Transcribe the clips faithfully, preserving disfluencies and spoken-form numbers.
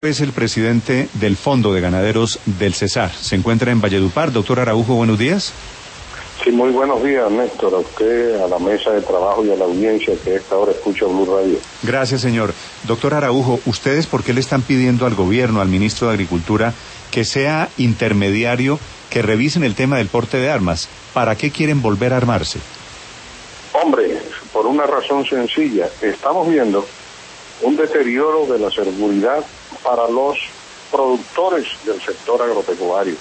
Es el presidente del Fondo de Ganaderos del Cesar. Se encuentra en Valledupar. Doctor Araujo, buenos días. Sí, muy buenos días, Néstor, a usted, a la mesa de trabajo y a la audiencia que a esta hora escucha Blue Radio. Gracias, señor. Doctor Araujo, ¿ustedes por qué le están pidiendo al gobierno, al ministro de Agricultura, que sea intermediario, que revisen el tema del porte de armas? ¿Para qué quieren volver a armarse? Hombre, por una razón sencilla. Estamos viendo un deterioro de la seguridad para los productores del sector agropecuario.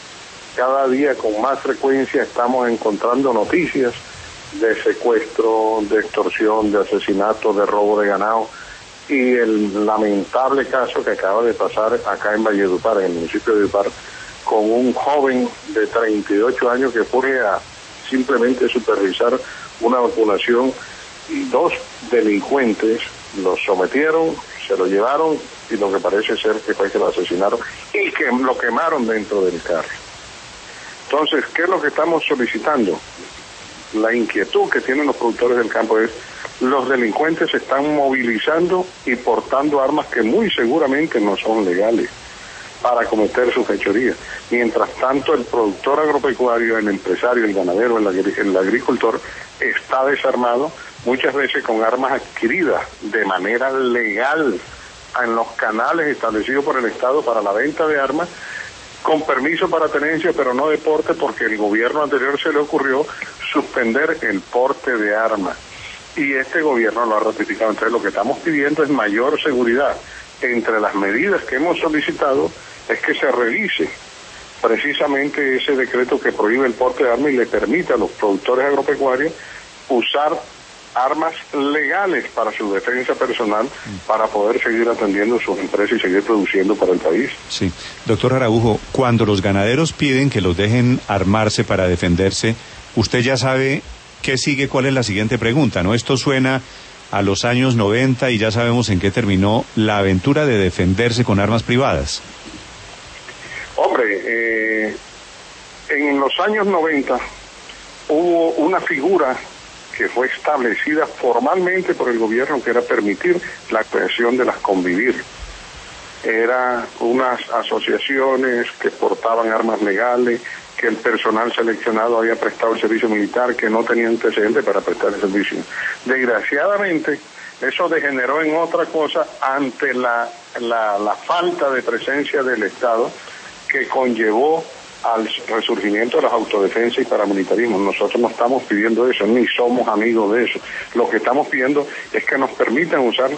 Cada día con más frecuencia estamos encontrando noticias de secuestro, de extorsión, de asesinato, de robo de ganado, y el lamentable caso que acaba de pasar acá en Valledupar, en el municipio de Valledupar, con un joven de treinta y ocho años que fue a simplemente supervisar una vacunación y dos delincuentes los sometieron, se lo llevaron y lo que parece ser que fue que lo asesinaron y que lo quemaron dentro del carro. Entonces, ¿qué es lo que estamos solicitando? La inquietud que tienen los productores del campo es: los delincuentes se están movilizando y portando armas que muy seguramente no son legales para cometer sus fechorías. Mientras tanto, el productor agropecuario, el empresario, el ganadero, el, agri- el agricultor está desarmado, muchas veces con armas adquiridas de manera legal en los canales establecidos por el Estado para la venta de armas, con permiso para tenencia, pero no de porte, porque el gobierno anterior se le ocurrió suspender el porte de armas. Y este gobierno lo ha ratificado. Entonces, lo que estamos pidiendo es mayor seguridad. Entre las medidas que hemos solicitado es que se revise precisamente ese decreto que prohíbe el porte de armas y le permite a los productores agropecuarios usar armas legales para su defensa personal, para poder seguir atendiendo sus empresas y seguir produciendo para el país. Sí. Doctor Araujo, cuando los ganaderos piden que los dejen armarse para defenderse, usted ya sabe qué sigue, cuál es la siguiente pregunta, ¿no? Esto suena a los años noventa y ya sabemos en qué terminó la aventura de defenderse con armas privadas. Hombre, eh, en los años noventa hubo una figura que fue establecida formalmente por el gobierno, que era permitir la creación de las convivir. Eran unas asociaciones que portaban armas legales, que el personal seleccionado había prestado el servicio militar, que no tenía antecedentes para prestar el servicio. Desgraciadamente, eso degeneró en otra cosa ante la, la, la falta de presencia del Estado, que conllevó al resurgimiento de las autodefensas y paramilitarismo. Nosotros no estamos pidiendo eso, ni somos amigos de eso. Lo que estamos pidiendo es que nos permitan usar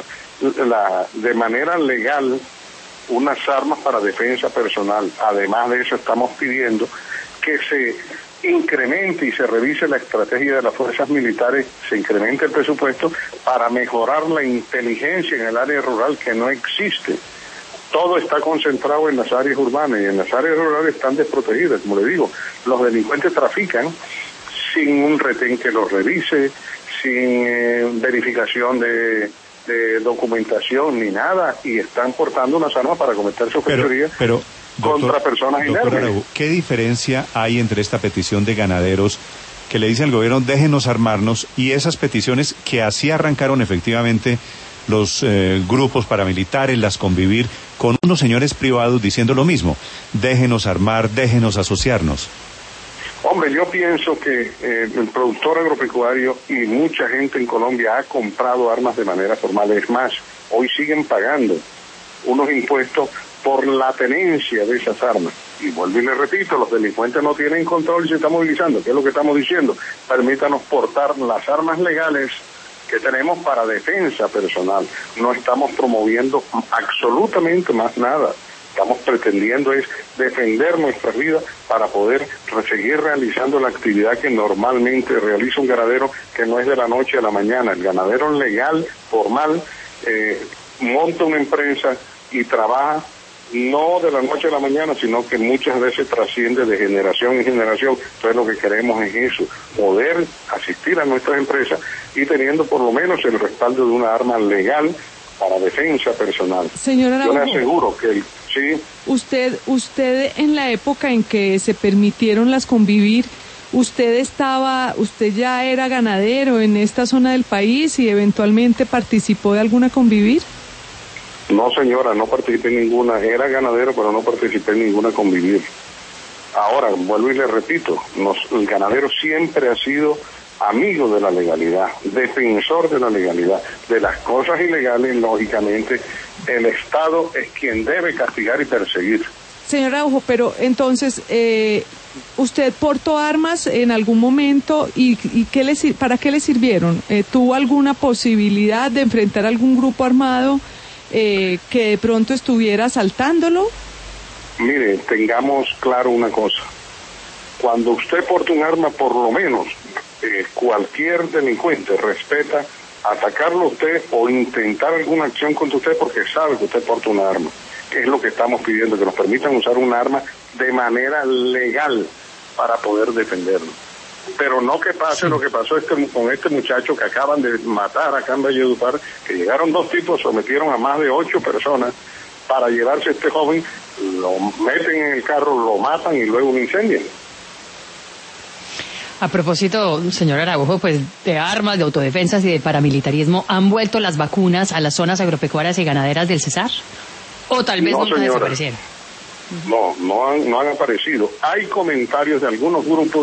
la, de manera legal unas armas para defensa personal. Además de eso, estamos pidiendo que se incremente y se revise la estrategia de las fuerzas militares, se incremente el presupuesto para mejorar la inteligencia en el área rural, que no existe. Todo está concentrado en las áreas urbanas, y en las áreas rurales están desprotegidas. Como le digo, los delincuentes trafican sin un retén que los revise, sin eh, verificación de, de documentación ni nada, y están portando unas armas para cometer su fechoría contra personas inermes. ¿Qué diferencia hay entre esta petición de ganaderos que le dice al gobierno déjenos armarnos y esas peticiones que así arrancaron efectivamente los eh, grupos paramilitares, las convivir, con unos señores privados diciendo lo mismo, déjenos armar, déjenos asociarnos? Hombre, yo pienso que eh, el productor agropecuario y mucha gente en Colombia ha comprado armas de manera formal. Es más, hoy siguen pagando unos impuestos por la tenencia de esas armas. Y vuelvo y le repito, los delincuentes no tienen control y se están movilizando. ¿Qué es lo que estamos diciendo? Permítanos portar las armas legales que tenemos para defensa personal. No estamos promoviendo absolutamente más nada. Estamos pretendiendo es defender nuestras vidas para poder seguir realizando la actividad que normalmente realiza un ganadero, que no es de la noche a la mañana. El ganadero legal, formal, eh, monta una empresa y trabaja no de la noche a la mañana, sino que muchas veces trasciende de generación en generación. Entonces lo que queremos es eso, poder asistir a nuestras empresas y teniendo por lo menos el respaldo de una arma legal para defensa personal. Señor Araujo, yo le aseguro que el, sí. Usted, usted en la época en que se permitieron las convivir, usted estaba, usted ya era ganadero en esta zona del país y eventualmente participó de alguna convivir. No, señora, no participé en ninguna. Era ganadero, pero no participé en ninguna convivir. Ahora, vuelvo y le repito, nos, el ganadero siempre ha sido amigo de la legalidad, defensor de la legalidad. De las cosas ilegales, lógicamente, el Estado es quien debe castigar y perseguir. Señor Araujo, pero entonces, eh, ¿usted portó armas en algún momento y, y qué le, para qué le sirvieron? Eh, ¿Tuvo alguna posibilidad de enfrentar algún grupo armado eh, que de pronto estuviera asaltándolo? Mire, tengamos claro una cosa. Cuando usted porta un arma, por lo menos eh, cualquier delincuente respeta atacarlo a usted o intentar alguna acción contra usted porque sabe que usted porta un arma. Que es lo que estamos pidiendo, que nos permitan usar un arma de manera legal para poder defendernos. Pero no que pase sí. lo que pasó este, con este muchacho que acaban de matar acá en Valledupar, que llegaron dos tipos, sometieron a más de ocho personas para llevarse a este joven, lo meten en el carro, lo matan y luego lo incendian. A propósito, señor Araujo, pues de armas, de autodefensas y de paramilitarismo, ¿han vuelto las vacunas a las zonas agropecuarias y ganaderas del Cesar? ¿O tal vez no, nunca señora. desaparecieron? No, no han, no han aparecido. Hay comentarios de algunos grupos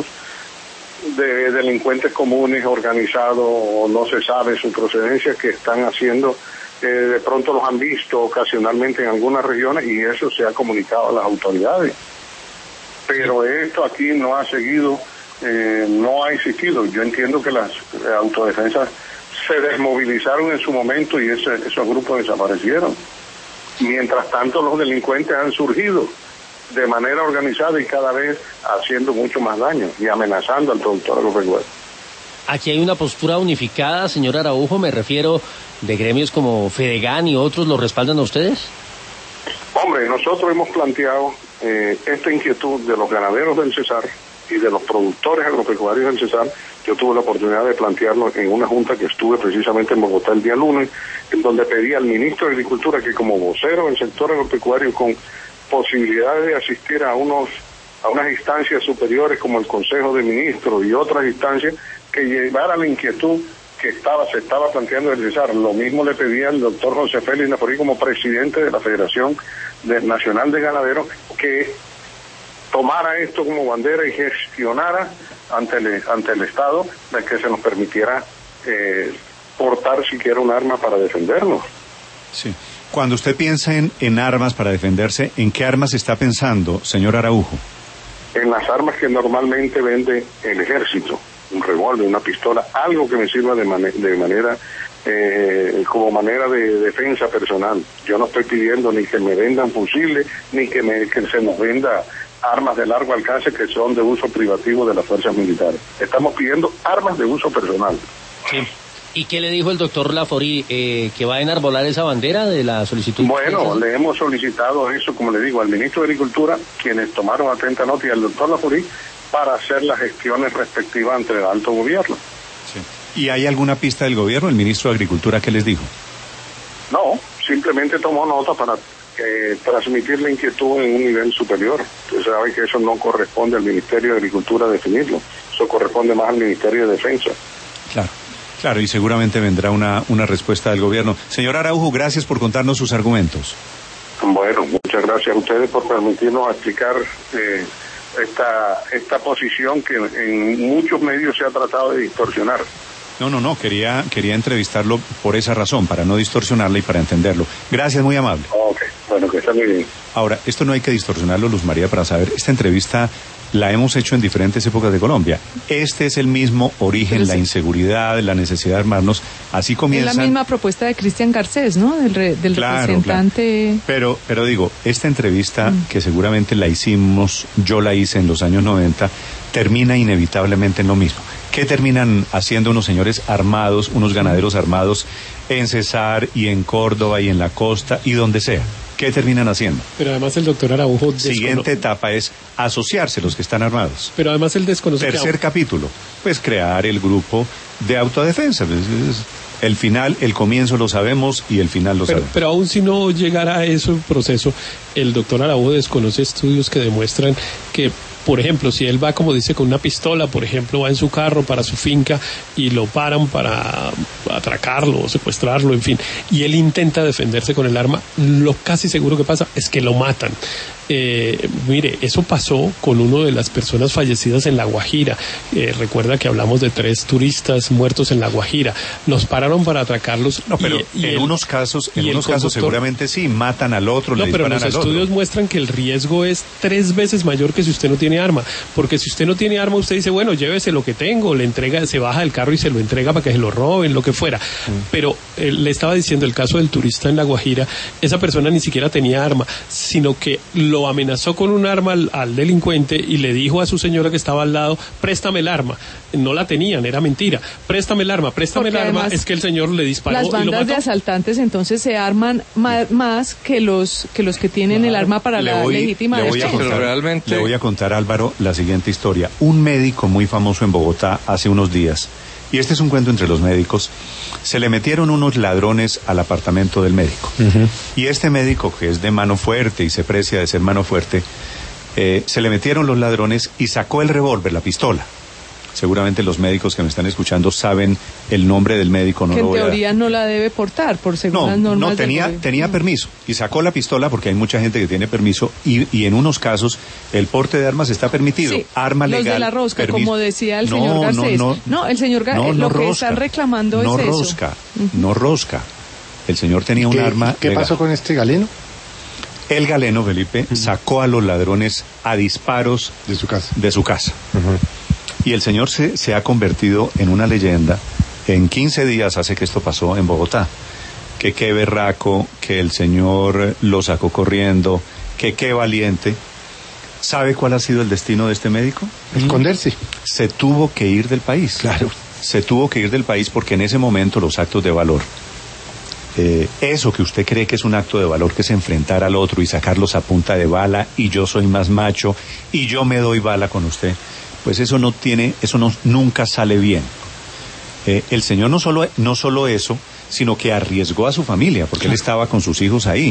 de delincuentes comunes organizados, o no se sabe su procedencia, que están haciendo, eh, de pronto los han visto ocasionalmente en algunas regiones y eso se ha comunicado a las autoridades. Pero esto aquí no ha seguido, eh, no ha existido. Yo entiendo que las eh, autodefensas se desmovilizaron en su momento y ese, esos grupos desaparecieron. Mientras tanto, los delincuentes han surgido de manera organizada y cada vez haciendo mucho más daño y amenazando al productor agropecuario. Aquí hay una postura unificada, señor Araujo, me refiero de gremios como Fedegan y otros, ¿lo respaldan a ustedes? Hombre, nosotros hemos planteado eh, esta inquietud de los ganaderos del Cesar y de los productores agropecuarios del Cesar. Yo tuve la oportunidad de plantearlo en una junta que estuve precisamente en Bogotá el día lunes, en donde pedí al ministro de Agricultura que como vocero del sector agropecuario, con posibilidades de asistir a unos a unas instancias superiores como el Consejo de Ministros y otras instancias, que llevara la inquietud que estaba se estaba planteando el Cesar. Lo mismo le pedía al doctor José Félix Naporí como presidente de la Federación de, Nacional de Ganaderos, que tomara esto como bandera y gestionara ante el, ante el Estado de que se nos permitiera eh, portar siquiera un arma para defendernos. Sí. Cuando usted piensa en, en armas para defenderse, ¿en qué armas está pensando, señor Araujo? En las armas que normalmente vende el ejército, un revólver, una pistola, algo que me sirva de, man de manera, eh, como manera de defensa personal. Yo no estoy pidiendo ni que me vendan fusiles, ni que, me, que se nos venda armas de largo alcance que son de uso privativo de las fuerzas militares. Estamos pidiendo armas de uso personal. Sí. ¿Y qué le dijo el doctor Laforí? Eh, ¿Que va a enarbolar esa bandera de la solicitud? Bueno, le hemos solicitado eso, como le digo, al ministro de Agricultura, quienes tomaron atenta nota, y al doctor Laforí, para hacer las gestiones respectivas ante el alto gobierno. Sí. ¿Y hay alguna pista del gobierno? ¿El ministro de Agricultura qué les dijo? No, simplemente tomó nota para eh, transmitir la inquietud en un nivel superior. Usted sabe que eso no corresponde al Ministerio de Agricultura definirlo, eso corresponde más al Ministerio de Defensa. Claro. Claro, y seguramente vendrá una, una respuesta del gobierno. Señor Araujo, gracias por contarnos sus argumentos. Bueno, muchas gracias a ustedes por permitirnos explicar eh, esta, esta posición que en muchos medios se ha tratado de distorsionar. No, no, no, quería, quería entrevistarlo por esa razón, para no distorsionarla y para entenderlo. Gracias, muy amable. Ok, bueno, que está muy bien. Ahora, esto no hay que distorsionarlo, Luz María, para saber, esta entrevista la hemos hecho en diferentes épocas de Colombia. Este es el mismo origen, sí. La inseguridad, la necesidad de armarnos, así comienza. Es la misma propuesta de Cristian Garcés, ¿no? Del, re, del claro, representante. Claro. Pero, pero digo, esta entrevista, mm. que seguramente la hicimos, yo la hice en los años noventa, termina inevitablemente en lo mismo. ¿Qué terminan haciendo unos señores armados, unos ganaderos armados en Cesar y en Córdoba y en la costa y donde sea? ¿Qué terminan haciendo? Pero además el doctor Araujo... Siguiente etapa es asociarse los que están armados. Pero además él desconoce... Tercer que... capítulo, pues crear el grupo de autodefensa. El final, el comienzo lo sabemos y el final lo pero, sabemos. Pero aún si no llegara a ese proceso, el doctor Araujo desconoce estudios que demuestran que Por ejemplo, si él va, como dice, con una pistola, por ejemplo, va en su carro para su finca y lo paran para atracarlo o secuestrarlo, en fin, y él intenta defenderse con el arma, lo casi seguro que pasa es que lo matan. Eh, mire, eso pasó con uno de las personas fallecidas en La Guajira. Eh, recuerda que hablamos de tres turistas muertos en La Guajira. Los pararon para atracarlos. No, pero y, y en el, unos casos, en unos casos conductor, seguramente sí, matan al otro, no, le pero disparan los al estudios otro. muestran que el riesgo es tres veces mayor que si usted no tiene arma, porque si usted no tiene arma, usted dice, bueno, llévese lo que tengo, le entrega, se baja del carro y se lo entrega para que se lo roben, lo que fuera. Mm. Pero eh, le estaba diciendo el caso del turista en La Guajira, esa persona ni siquiera tenía arma, sino que lo amenazó con un arma al, al delincuente y le dijo a su señora que estaba al lado, préstame el arma. No la tenían, era mentira. Préstame el arma, préstame Porque el arma, es que el señor le disparó las y lo mató. Las bandas de asaltantes entonces se arman más, más que los que los que tienen claro. el arma para le la voy, legítima le voy defensa. a contar, Pero realmente... Le voy a contar, Álvaro, la siguiente historia. Un médico muy famoso en Bogotá hace unos días, y este es un cuento entre los médicos, se le metieron unos ladrones al apartamento del médico. Uh-huh. Y este médico, que es de mano fuerte y se precia de ser mano fuerte, eh, se le metieron los ladrones y sacó el revólver, la pistola. Seguramente los médicos que me están escuchando saben el nombre del médico. No que en lo voy teoría a... no la debe portar, por según no, las normas. No, tenía, del... tenía permiso y sacó la pistola porque hay mucha gente que tiene permiso y, y en unos casos el porte de armas está permitido. Sí, Arma legal. Los de la rosca, permiso. como decía el no, señor Garcés. No, no, no, el señor Garcés, no, no lo que rosca, están reclamando no es rosca, eso. Uh-huh. No rosca. El señor tenía un arma ¿Qué legal. pasó con este galeno? El galeno, Felipe, uh-huh. sacó a los ladrones a disparos de su casa. De su casa. Uh-huh. Y el señor se, se ha convertido en una leyenda. En quince días hace que esto pasó en Bogotá. Que qué berraco, que el señor lo sacó corriendo, que qué valiente. ¿Sabe cuál ha sido el destino de este médico? Esconderse. Se tuvo que ir del país. Claro. Se tuvo que ir del país porque en ese momento los actos de valor, eh, eso que usted cree que es un acto de valor, que es enfrentar al otro y sacarlos a punta de bala, y yo soy más macho, y yo me doy bala con usted, pues eso no tiene, eso no, nunca sale bien. Eh, el señor no solo, no solo eso, sino que arriesgó a su familia, porque él estaba con sus hijos ahí.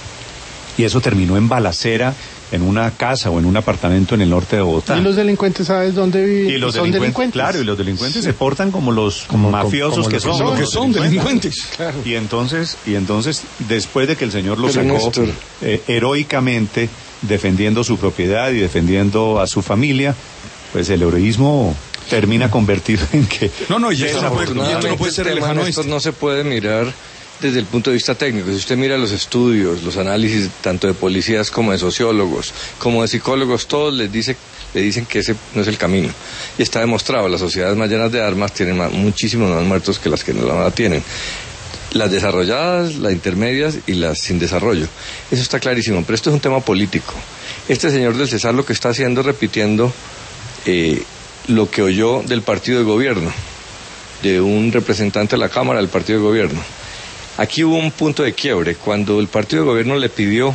Y eso terminó en balacera, en una casa o en un apartamento en el norte de Bogotá. ¿Y los delincuentes sabes dónde viven? Y los son delincuentes, delincuentes. Claro, y los delincuentes sí. se portan como los como mafiosos como que son. Como que son delincuentes. Claro. Y entonces, y entonces, después de que el señor lo Pero sacó Néstor... eh, heroicamente, defendiendo su propiedad y defendiendo a su familia, pues el heroísmo termina convertido en que... No, no, y esto no puede, y esto no puede ser lejano. Esto no se puede mirar desde el punto de vista técnico. Si usted mira los estudios, los análisis tanto de policías como de sociólogos, como de psicólogos, todos les dice, le dicen que ese no es el camino. Y está demostrado, las sociedades más llenas de armas tienen más, muchísimos más muertos que las que no la tienen. Las desarrolladas, las intermedias y las sin desarrollo. Eso está clarísimo, pero esto es un tema político. Este señor del Cesar lo que está haciendo es repitiendo eh, lo que oyó del partido de gobierno, de un representante de la Cámara del partido de gobierno. Aquí hubo un punto de quiebre cuando el partido de gobierno le pidió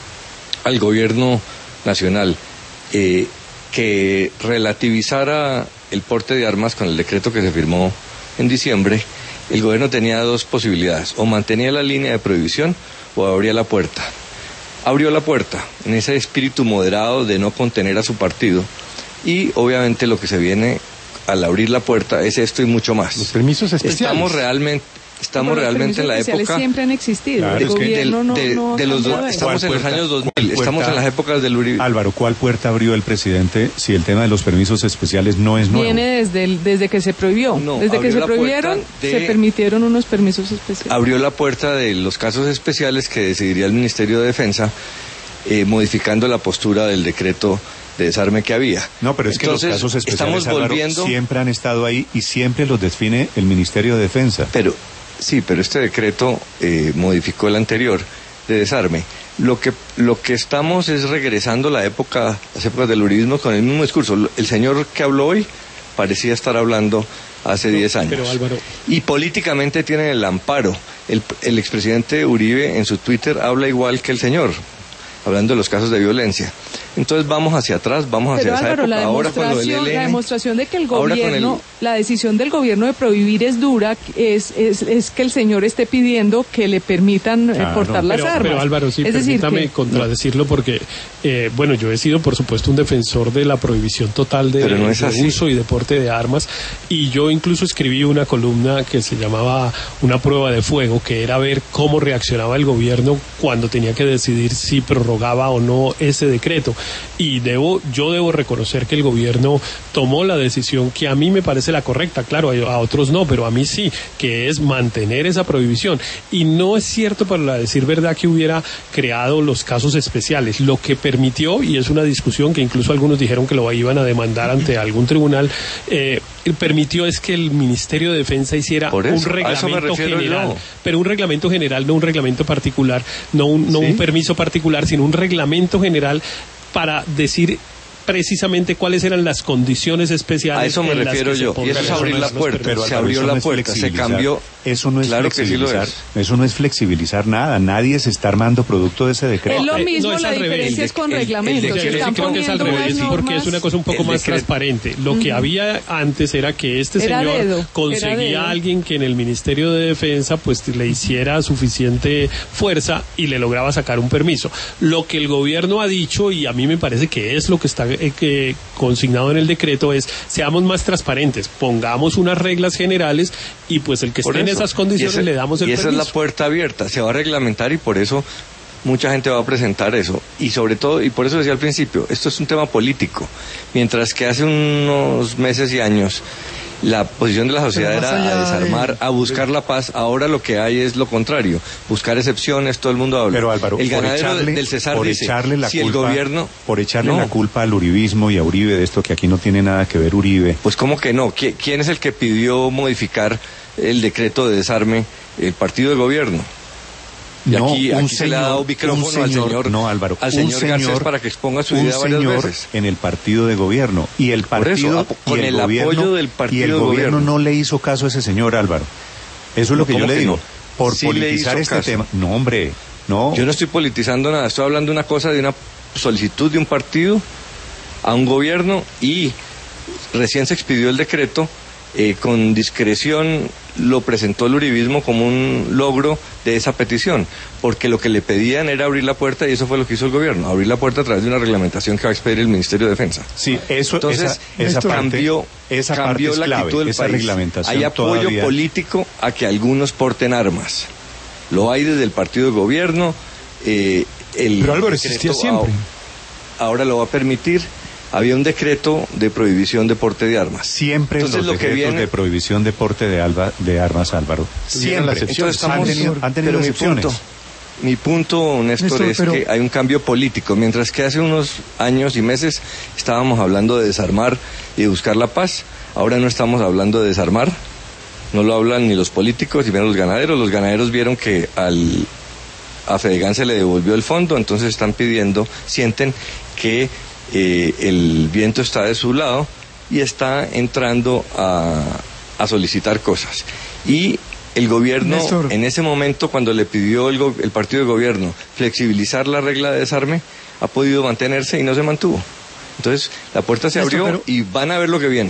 al gobierno nacional eh, que relativizara el porte de armas con el decreto que se firmó en diciembre. El gobierno tenía dos posibilidades: o mantenía la línea de prohibición o abría la puerta. Abrió la puerta en ese espíritu moderado de no contener a su partido, y obviamente lo que se viene al abrir la puerta es esto y mucho más. Los permisos especiales. Estamos realmente Estamos realmente en la época... siempre han existido. Claro, el es que gobierno del, no, de, no de los do, estamos en los años dos mil, estamos en las épocas del Uribe. Álvaro, ¿cuál puerta abrió el presidente si el tema de los permisos especiales no es nuevo? Viene desde, el, desde que se prohibió. No, desde que se prohibieron, de, se permitieron unos permisos especiales. Abrió la puerta de los casos especiales que decidiría el Ministerio de Defensa, eh, modificando la postura del decreto de desarme que había. No, pero es Entonces, que los casos especiales, estamos volviendo... Álvaro, siempre han estado ahí y siempre los define el Ministerio de Defensa. Pero sí, pero este decreto eh, modificó el anterior de desarme. Lo que lo que estamos es regresando a la época, las épocas del uribismo con el mismo discurso. El señor que habló hoy parecía estar hablando hace diez años. Pero Álvaro... Y políticamente tienen el amparo. El, el expresidente Uribe en su Twitter habla igual que el señor. hablando de los casos de violencia. Entonces vamos hacia atrás, vamos hacia Pero, esa Álvaro, época. La Ahora con lo del demostración, E L N, la demostración de que el ahora con gobierno, el- la decisión del gobierno de prohibir es dura, es, es, es que el señor esté pidiendo que le permitan eh, Claro. portar las pero, armas. pero Álvaro, sí, es decir, permítame que, contradecirlo porque, eh, bueno, yo he sido, por supuesto, un defensor de la prohibición total de, Pero no es de así. uso y de porte de armas, y yo incluso escribí una columna que se llamaba Una prueba de fuego, que era ver cómo reaccionaba el gobierno cuando tenía que decidir si prorrogaba o no ese decreto. Y debo, yo debo reconocer que el gobierno tomó la decisión que a mí me parece la correcta, claro, a otros no, pero a mí sí, que es mantener esa prohibición. Y no es cierto, para decir verdad, que hubiera creado los casos especiales. Lo que permitió, y es una discusión que incluso algunos dijeron que lo iban a demandar ante algún tribunal, eh, permitió es que el Ministerio de Defensa hiciera Por eso, un a eso me reglamento refiero general, yo. pero un reglamento general, no un reglamento particular, no un, no ¿Sí? un permiso particular, sino un reglamento general para decir precisamente cuáles eran las condiciones especiales. A eso me en las refiero que se yo, y podían eso es dar abrir la los puerta, permisos. se Álvaro, abrió eso la no es puerta, se flexibilizar. cambió. Eso no es Claro que sí lo flexibilizar. es. Eso no es flexibilizar nada. Nadie se está armando producto de ese decreto. es lo Eh, mismo, no, es la al revés. diferencia El es con de- el- el reglamentos. decreto- Se Yo están sí creo que es al poniendo revés, unas porque es normas. una cosa un poco El más decreto. transparente. Lo que había antes era que este Era señor dedo, era conseguía dedo. a alguien que en el Ministerio de Defensa pues le hiciera suficiente fuerza y le lograba sacar un permiso. Lo que el gobierno ha dicho, y a mí me parece que es lo que está eh, que consignado en el decreto, es seamos más transparentes, pongamos unas reglas generales y pues el que Por esté en eso. esas condiciones Y ese- le damos el y esa permiso. es la puerta abierta, se va a reglamentar y por eso mucha gente va a presentar eso. Y sobre todo, y por eso decía al principio, esto es un tema político. Mientras que hace unos meses y años la posición de la sociedad Pero más era allá a desarmar, de- a buscar la paz, ahora lo que hay es lo contrario, buscar excepciones, todo el mundo habla. Pero Álvaro, el por ganadero echarle, del Cesar por dice, echarle la si culpa, el gobierno... por echarle No. la culpa al uribismo y a Uribe de esto que aquí no tiene nada que ver Uribe. Pues cómo que no, ¿Qui- ¿quién es el que pidió modificar el decreto de desarme? El partido de gobierno. Y No, aquí, un aquí se le ha dado señor- micrófono un señor- al señor, no, Álvaro, al un señor Garcés señor- para que exponga su un idea varias señor veces. en el partido de gobierno y el Por eso, partido ap- con y el, el gobierno apoyo del partido y el de gobierno gobierno. no le hizo caso a ese señor, Álvaro. Eso es lo que yo ¿Cómo le que digo. no? Por Sí le politizar hizo este caso. tema. No, hombre, no. Yo no estoy politizando nada, estoy hablando de una cosa, de una solicitud de un partido a un gobierno y recién se expidió el decreto, eh, con discreción lo presentó el uribismo como un logro de esa petición, porque lo que le pedían era abrir la puerta y eso fue lo que hizo el gobierno, abrir la puerta a través de una reglamentación que va a expedir el Ministerio de Defensa. Sí, eso, Entonces, esa, esa esto parte, cambió, esa parte cambió es la clave, actitud del esa país. reglamentación Hay apoyo todavía- político a que algunos porten armas. Lo hay desde el partido de gobierno. eh, el Pero Álvaro, decreto existía siempre. a- Ahora lo va a permitir. Había un decreto de prohibición de porte de armas. Siempre Entonces, los lo que decretos viene- de prohibición de porte de, alba- de armas, Álvaro. Siempre. las excepciones. Entonces han estamos, tenido, han tenido pero mi excepciones. punto, mi punto, Néstor, Néstor, es pero- que hay un cambio político. Mientras que hace unos años y meses estábamos hablando de desarmar y de buscar la paz, ahora no estamos hablando de desarmar. No lo hablan ni los políticos ni menos los ganaderos. Los ganaderos vieron que al a Fedegan se le devolvió el fondo, entonces están pidiendo, sienten que eh, el viento está de su lado y está entrando a, a solicitar cosas. Y el gobierno, Néstor. en ese momento, cuando le pidió el, go- el partido de gobierno flexibilizar la regla de desarme, ha podido mantenerse y no se mantuvo. Entonces, la puerta se Néstor, abrió pero- y van a ver lo que viene.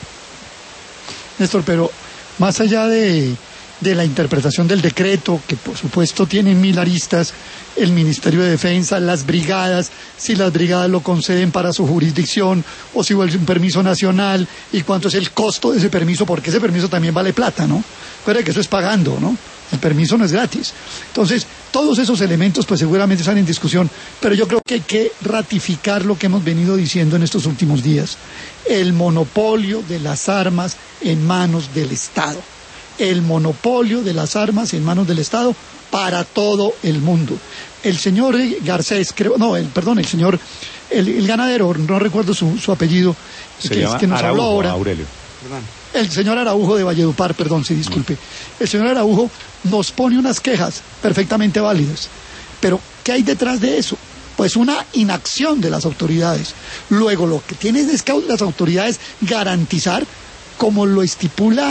Néstor, pero más allá de, de la interpretación del decreto, que por supuesto tiene mil aristas, el Ministerio de Defensa, las brigadas, si las brigadas lo conceden para su jurisdicción o si vuelve un permiso nacional y cuánto es el costo de ese permiso, porque ese permiso también vale plata, ¿no? Recuerda que eso es pagando, ¿no? El permiso no es gratis. Entonces, todos esos elementos pues seguramente están en discusión, pero yo creo que hay que ratificar lo que hemos venido diciendo en estos últimos días. El monopolio de las armas en manos del Estado. El monopolio de las armas en manos del Estado para todo el mundo. El señor Garcés, creo, no, el, perdón, el señor, el, el ganadero, no recuerdo su, su apellido, Se que, llama que nos habló Araujo, ahora. Aurelio. El señor Araujo de Valledupar, perdón, sí, disculpe. El señor Araujo nos pone unas quejas perfectamente válidas. Pero, ¿qué hay detrás de eso? Pues una inacción de las autoridades. Luego, lo que tienen es que las autoridades garantizar, como lo estipula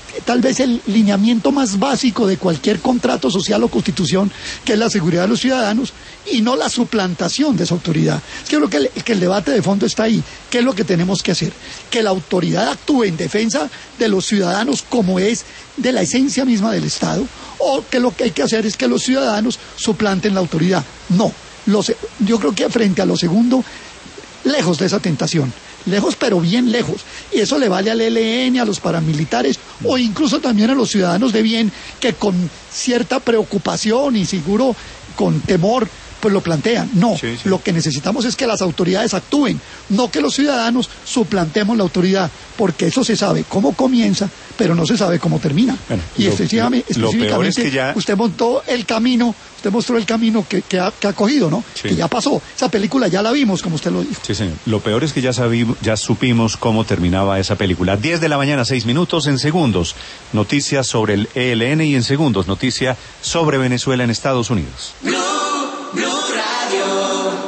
tal vez el lineamiento más básico de cualquier contrato social o constitución, que es la seguridad de los ciudadanos, y no la suplantación de esa autoridad. Es que yo creo que el, que el debate de fondo está ahí. ¿Qué es lo que tenemos que hacer? Que la autoridad actúe en defensa de los ciudadanos como es de la esencia misma del Estado, o que lo que hay que hacer es que los ciudadanos suplanten la autoridad. No, los, yo creo que frente a lo segundo, lejos de esa tentación. Lejos, pero bien lejos. Y eso le vale al E L N, a los paramilitares, o incluso también a los ciudadanos de bien, que con cierta preocupación y seguro con temor, pues lo plantean. No, sí, sí. Lo que necesitamos es que las autoridades actúen, no que los ciudadanos suplantemos la autoridad, porque eso se sabe cómo comienza, pero no se sabe cómo termina. Bueno, y lo, específicamente, lo, lo específicamente es que ya... usted montó el camino, usted mostró el camino que, que, ha, que ha cogido, ¿no? Sí. Que ya pasó. Esa película ya la vimos, como usted lo dijo. Sí, señor. Lo peor es que ya, sabimos, ya supimos cómo terminaba esa película. diez de la mañana, seis minutos, en segundos. Noticias sobre el E L N y en segundos, noticia sobre Venezuela en Estados Unidos.